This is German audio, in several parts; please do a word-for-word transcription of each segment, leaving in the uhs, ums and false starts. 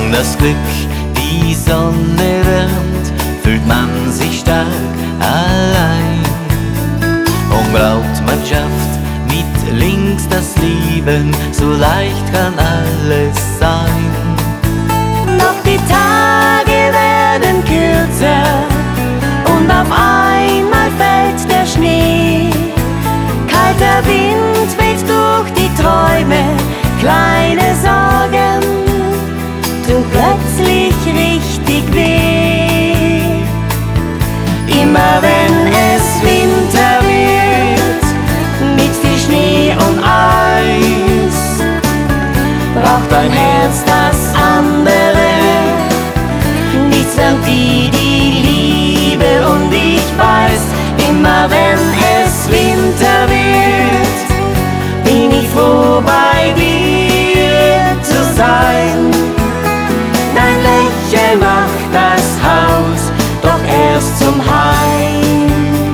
das Glück die Sonne wärmt, fühlt man sich stark allein. Und glaubt, man schafft mit links das Leben, so leicht kann alles sein. Doch die Tage werden kürzer und auf einmal fällt der Schnee. Kalter Wind weht durch die Träume, kleine Sorgen tun plötzlich richtig weh. Immer wenn es Winter wird, mit viel Schnee und Eis, braucht ein Herz das andere, nichts wärmt wie die Liebe. Und ich weiß, immer wenn es Winter wird, bin ich froh, bei dir zu sein. Dein Lächeln macht das Haus doch erst zum Heim.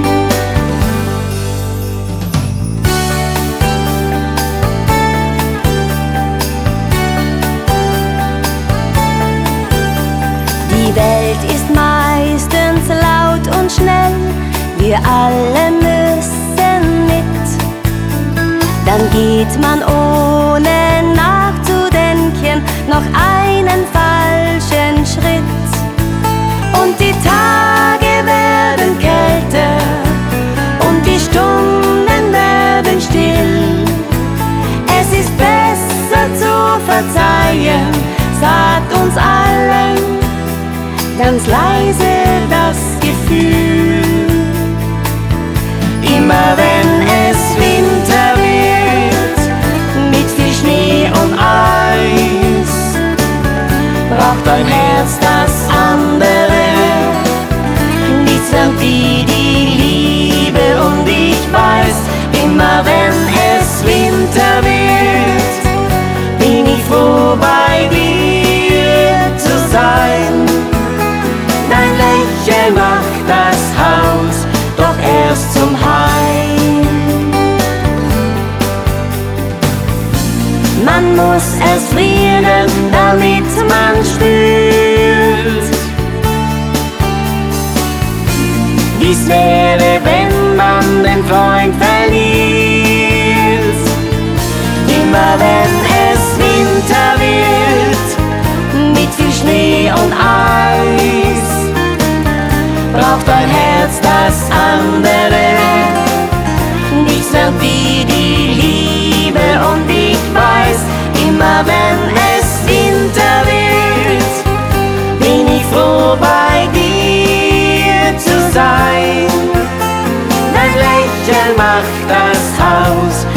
Die Welt ist meistens laut und schnell, wir alle müssen mit. Dann geht man ohne nachzudenken noch einen falschen Schritt. Und die Tage werden kälter und die Stunden werden still. Es ist besser zu verzeihen, sagt uns allen ganz leise das Gefühl. Immer wenn es Winter wird, mit viel Schnee und Eis, braucht ein Herz das andere, nichts wärmt wie die Liebe. Und ich weiß, immer wenn es Winter wird, bin ich froh, bei dir zu sein. Dein Lächeln macht das Haus doch erst zum Heim. Man muss erst frieren, damit man spürt, wie's wäre, wenn man den Freund verliert. Immer wenn es Winter wird, mit viel Schnee und Eis, braucht ein Herz das andere, nichts wärmt wie die Liebe. Und ich weiß, immer wenn es Winter wird, bin ich froh, bei dir zu sein. Dein Lächeln macht das Haus